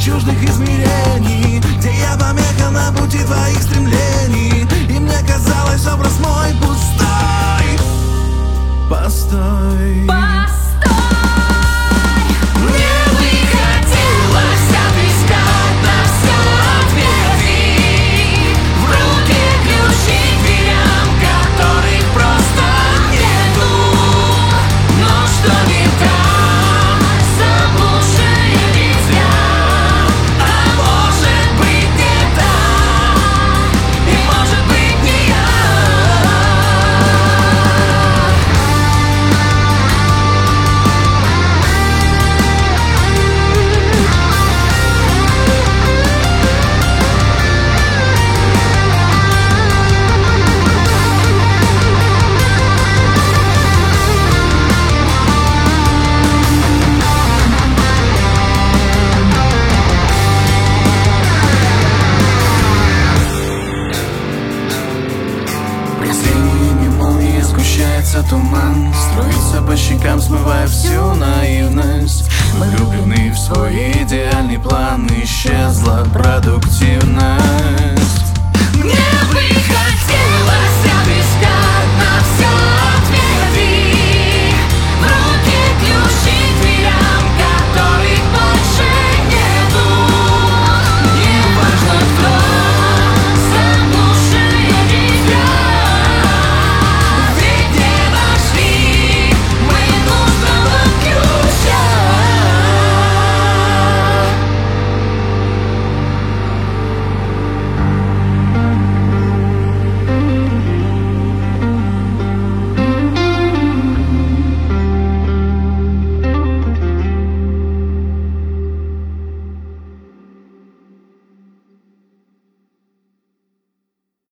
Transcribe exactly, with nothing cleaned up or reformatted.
чуждых измерений, где я помеха на пути твоих стремлений. И мне казалось, образ мой пустой. Постой, Постой! Мне бы хотелось отыскать на все ответы, в руки ключи к дверям, которых просто нету. Но что не так, заблудшие дитя, а может быть не так, и может быть не я. Прозрениями молнии сгущается туман, струится по щекам, смывая всю наивность. Мы влюблены в свой идеальный план, исчезла продуктивность.